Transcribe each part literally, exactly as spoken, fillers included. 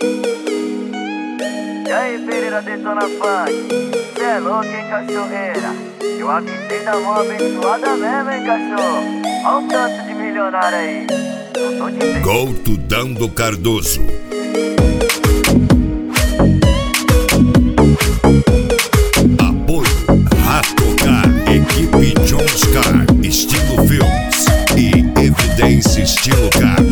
E aí, Pereira Detona Funk, cê é louco, hein, cachorreira? Eu avisei da mão abençoada mesmo, hein, cachorro? Olha um tanto de milionário aí. Eu tô de bem. Couto Dando Cardoso. Apoio Ratocar, equipe Jones Car, estilo Filmes e Evidência estilo Car.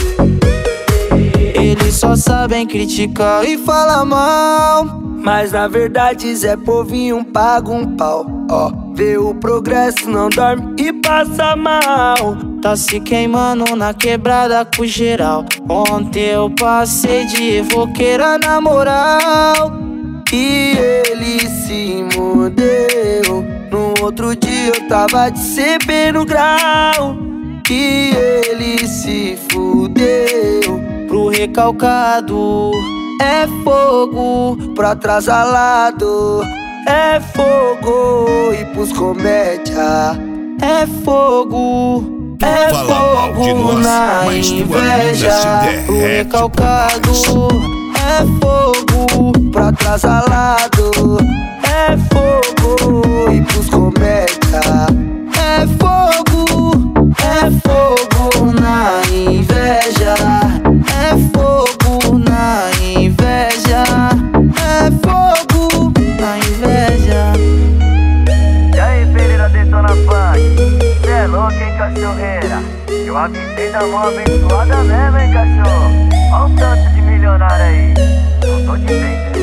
Eles só sabem criticar e falar mal, mas na verdade Zé Povinho paga um pau. Ó, vê o progresso, não dorme e passa mal. Tá se queimando na quebrada com geral. Ontem eu passei de evoqueira na moral e ele se mudeu. No outro dia eu tava de C P no grau e ele se fudeu. Pro recalcado é fogo, pro atrasalado é fogo, e pros comédia é fogo, é Fala fogo nós, na inveja. Pro recalcado é fogo, pro atrasalado é fogo, e pros comédia é fogo, é fogo na inveja. É fogo na inveja, é fogo na inveja. E aí, Pereira Detona Funk, cê é louco, hein, cachorreira? Eu avisei da mão abençoada mesmo, hein, cachorro? Olha um tanto de milionário aí. Eu tô de bem, né?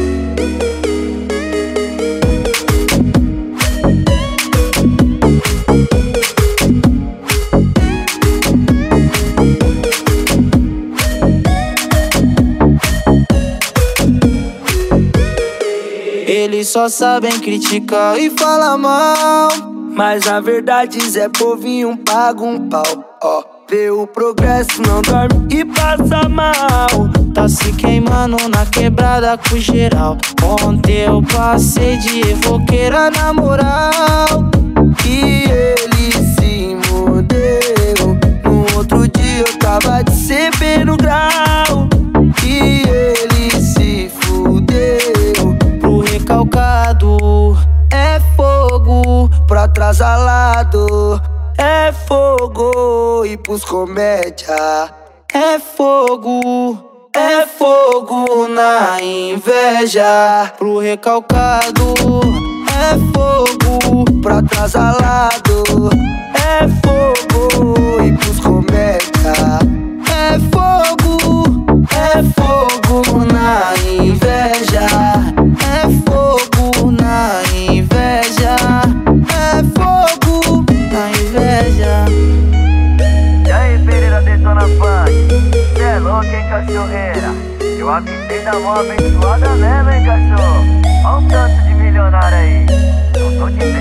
Eles só sabem criticar e falar mal, mas na verdade Zé Povinho paga um pau. Ó, vê o progresso, não dorme e passa mal. Tá se queimando na quebrada com geral. Ontem eu passei de evoqueira na moral e ele se mudeu. No outro dia eu tava de C P no grau e ele se fudeu. Pro recalcado é fogo, pro atrasalado é fogo, e pros comédia é fogo, é fogo na inveja. Pro recalcado é fogo, pro atrasalado é fogo, e pros comédia é fogo, é fogo na inveja. É fogo na inveja, é fogo na inveja. E aí, Pereira Detona Funk, cê é louco, hein, cachorreira? Eu avisei da mão abençoada mesmo, hein, cachorro? Olha um tanto de milionário aí. Eu tô de bem.